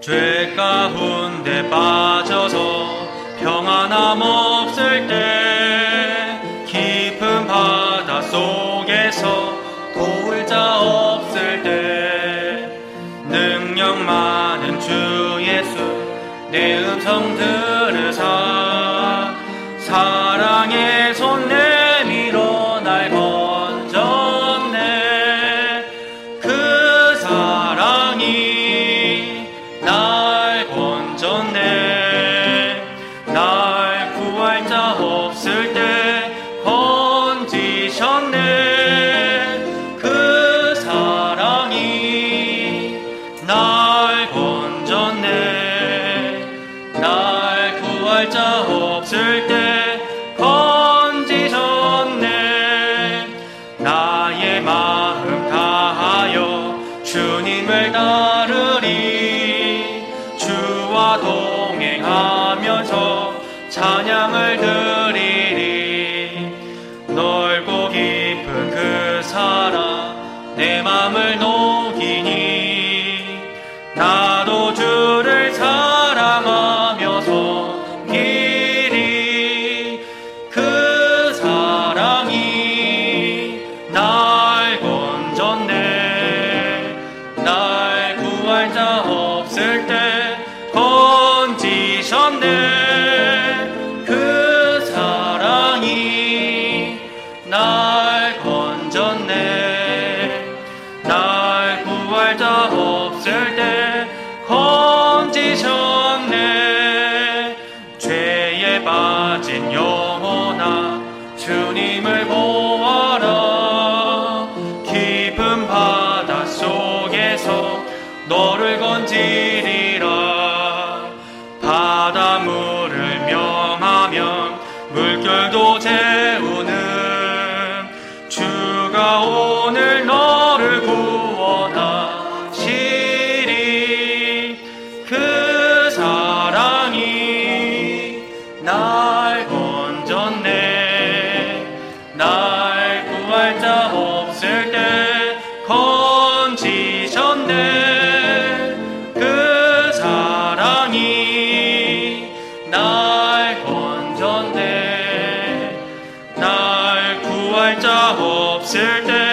죄 가운데 빠져서 평안함 없을 때, 깊은 바다 속에서 도울 자 없을 때, 능력 많은 주 예수 내 음성 들으사 사랑의 손 내밀어 날 건졌네. 그 사랑이 날 건졌네. 날 구할 자 없을 때 건지셨네. 그 사랑이 날 건졌네. 날 구할 자 없을 때 건지셨네. 나의 마음 다하여 주님을 따르리. 주와 동행하면서 찬양을 드리리. 넓고 깊은 그 사랑 내 맘을 녹이니, 나도 주를 사랑하며 섬기리. 그 사랑이 날 건졌네. 날 구할 자 없을 때 건지셨네. 그 사랑이 날 건졌네. 날 구할 자 없을 때 건지셨네. 죄에 빠진 영혼아 주님을 보아라. 깊은 바다 속에서 너를 건지리라. 바닷물을 명하면 물결도 재우는 주가 오늘 너를 구원하시리. 그 사랑이 날 건졌네. 날 구할 자 없을 때 건지셨네. 그 사랑이 날 건졌네. 날 구할 자 없을 때